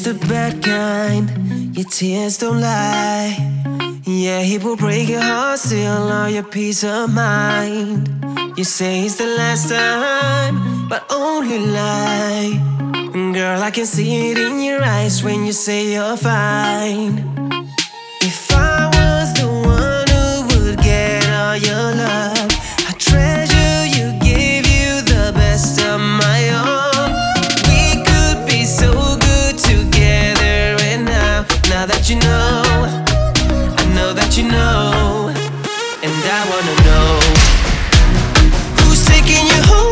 the bad kind, your tears don't lie. Yeah, he will break your heart, steal all your peace of mind. You say it's the last time, but only lie. Girl, I can see it in your eyes when you say you're fine. If I was the one who would get all your love, I treasure you, give you the best of my own. We could be so good together, and now that you know, I know that you know, and I wanna know who's taking you home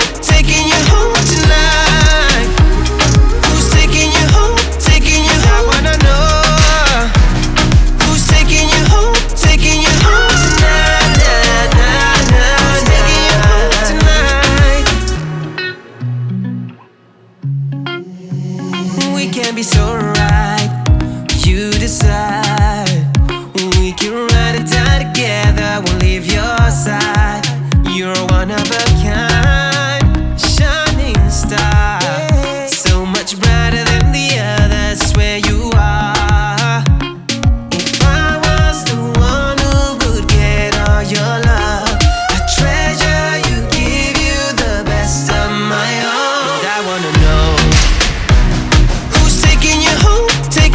tonight. Who's taking you home, taking you home? I wanna know who's taking you home tonight. Who's taking you home tonight? We can be so right, you decide. We can ride or die together, we'll leave your side. You're one of a kind, shining star, so much brighter than the others, where you are. If I was the one who would get all your love, I treasure you, give you the best of my own. I wanna know who's taking you home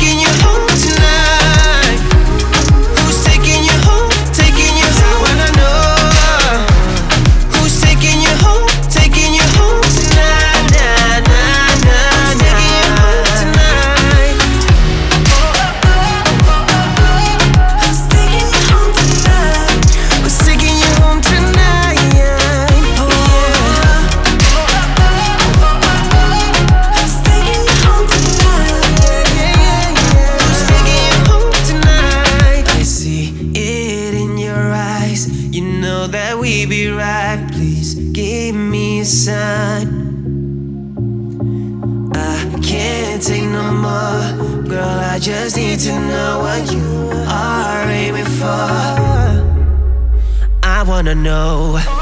tonight. Who's taking you home, taking you home? I wanna know who's taking you home tonight. Taking you home tonight. Who's taking you home tonight? Who's taking you home tonight? Who's taking you home tonight? Who's taking you home tonight? I see it in your eyes, you know that we be right. Please give me a sign. I can't take no more, girl, I just need to know what you are aiming for. I wanna know